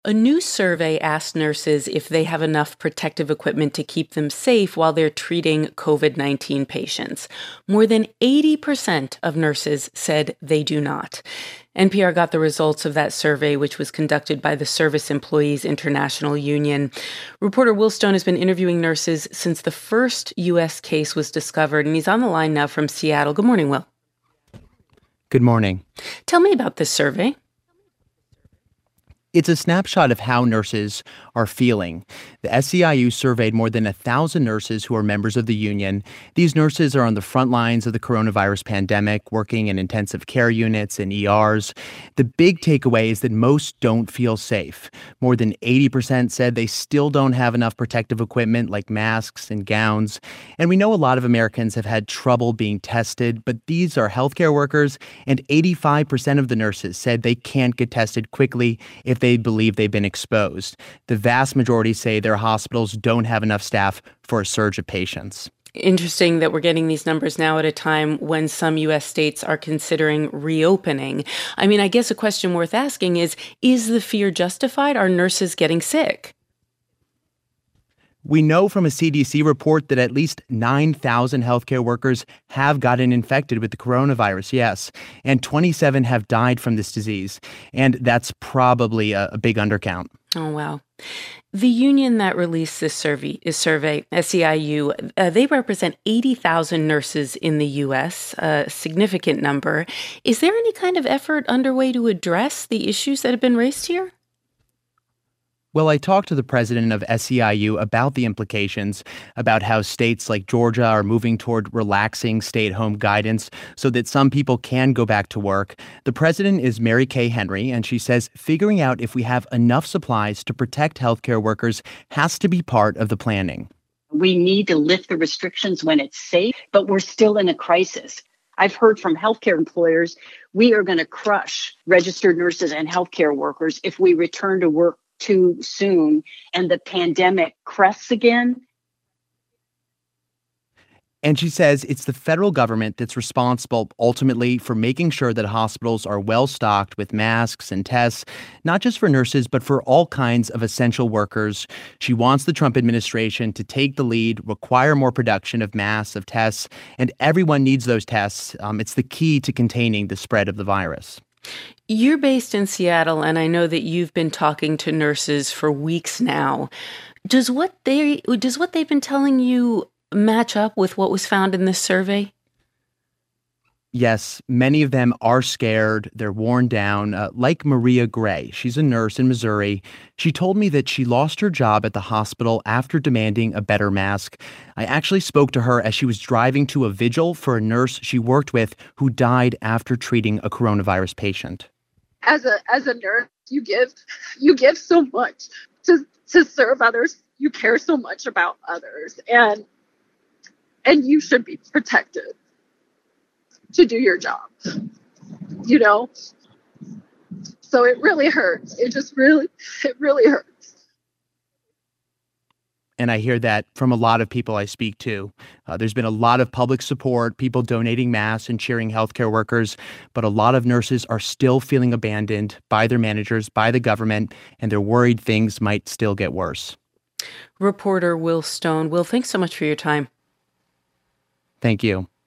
A new survey asked nurses if they have enough protective equipment to keep them safe while they're treating COVID-19 patients. More than 80% of nurses said they do not. NPR got the results of that survey, which was conducted by the Service Employees International Union. Reporter Will Stone has been interviewing nurses since the first U.S. case was discovered, and he's on the line now from Seattle. Good morning, Will. Good morning. Tell me about this survey. It's a snapshot of how nurses are feeling. The SEIU surveyed more than 1,000 nurses who are members of the union. These nurses are on the front lines of the coronavirus pandemic, working in intensive care units and ERs. The big takeaway is that most don't feel safe. More than 80% said they still don't have enough protective equipment like masks and gowns. And we know a lot of Americans have had trouble being tested, but these are healthcare workers, and 85% of the nurses said they can't get tested quickly if they believe they've been exposed. The vast majority say their hospitals don't have enough staff for a surge of patients. Interesting that we're getting these numbers now at a time when some U.S. states are considering reopening. I mean, I guess a question worth asking is the fear justified? Are nurses getting sick? We know from a CDC report that at least 9,000 healthcare workers have gotten infected with the coronavirus, yes, and 27 have died from this disease. And that's probably a big undercount. Oh, wow. The union that released this survey, SEIU, they represent 80,000 nurses in the U.S., a significant number. Is there any kind of effort underway to address the issues that have been raised here? Well, I talked to the president of SEIU about the implications, about how states like Georgia are moving toward relaxing stay-at-home guidance so that some people can go back to work. The president is Mary Kay Henry, and she says figuring out if we have enough supplies to protect healthcare workers has to be part of the planning. We need to lift the restrictions when it's safe, but we're still in a crisis. I've heard from healthcare employers, we are going to crush registered nurses and healthcare workers if we return to work too soon and the pandemic crests again. And she says it's the federal government that's responsible ultimately for making sure that hospitals are well stocked with masks and tests, not just for nurses, but for all kinds of essential workers. She wants the Trump administration to take the lead, require more production of masks, of tests, and everyone needs those tests. It's the key to containing the spread of the virus. You're based in Seattle, and I know that you've been talking to nurses for weeks now. Does what they've been telling you match up with what was found in this survey? Yes, many of them are scared. They're worn down, like Maria Gray. She's a nurse in Missouri. She told me that she lost her job at the hospital after demanding a better mask. I actually spoke to her as she was driving to a vigil for a nurse she worked with who died after treating a coronavirus patient. As a nurse, you give so much to serve others. You care so much about others, and you should be protected to do your job, so it really hurts. It really hurts. And I hear that from a lot of people I speak to. There's been a lot of public support, people donating masks and cheering healthcare workers, but a lot of nurses are still feeling abandoned by their managers, by the government, and they're worried things might still get worse. Reporter Will Stone. Will, thanks so much for your time. Thank you.